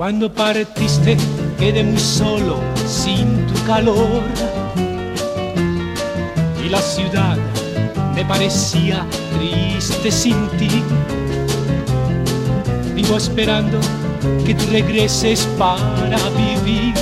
Cuando partiste quedé muy solo sin tu calor y la ciudad me parecía triste sin ti. Vivo esperando que tú regreses para vivir.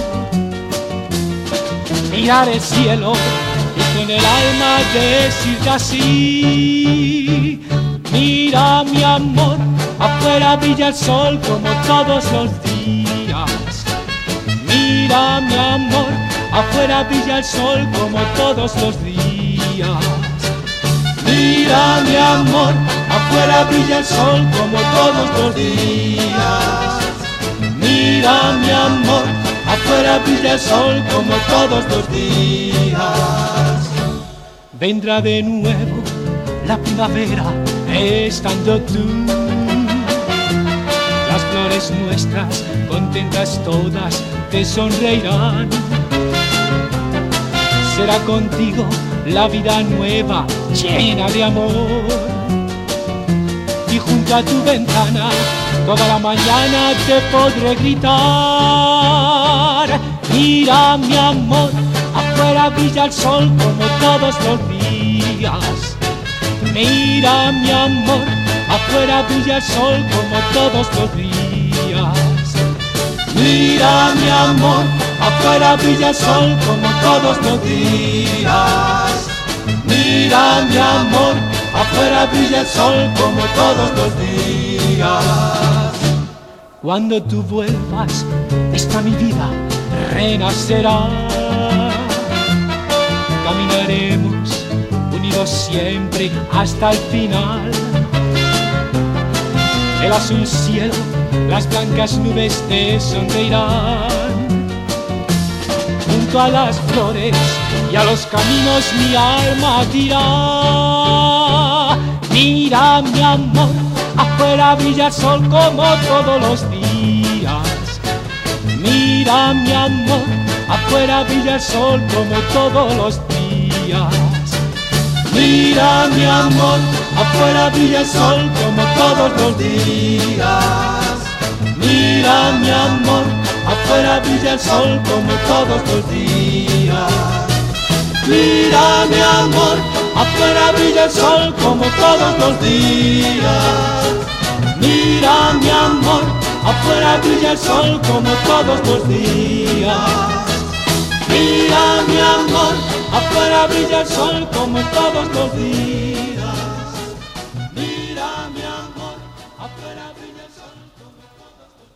Mirar el cielo y con el alma decirte así: mira mi amor, afuera brilla el sol como todos los días. Mira mi amor, afuera brilla el sol como todos los días. Mira mi amor, afuera brilla el sol como todos los días. Mira mi amor, afuera brilla el sol como todos los días. Vendrá de nuevo la primavera estando tú. Las flores nuestras, contentas todas, te sonreirán. Será contigo la vida nueva, llena de amor. Y junto a tu ventana, toda la mañana te podré gritar: mira mi amor, afuera brilla el sol como todos los días. Mira mi amor, afuera brilla el sol como todos los días. Mira mi amor, afuera brilla el sol como todos los días. Mira mi amor, afuera brilla el sol como todos los días. Cuando tú vuelvas, esta mi vida renacerá. Caminaremos unidos siempre hasta el final. El azul cielo, las blancas nubes te sonreirán. Junto a las flores y a los caminos mi alma dirá: mira mi amor, afuera brilla el sol como todos los días. Mira mi amor, afuera brilla el sol como todos los días. Mira mi amor, afuera brilla el sol como todos los días. Mira mi amor, afuera brilla el sol como todos los días. Mira mi amor, afuera brilla el sol como todos los días. Mira mi amor, afuera brilla el sol como todos los días. Mira mi amor, afuera brilla el sol como todos los días.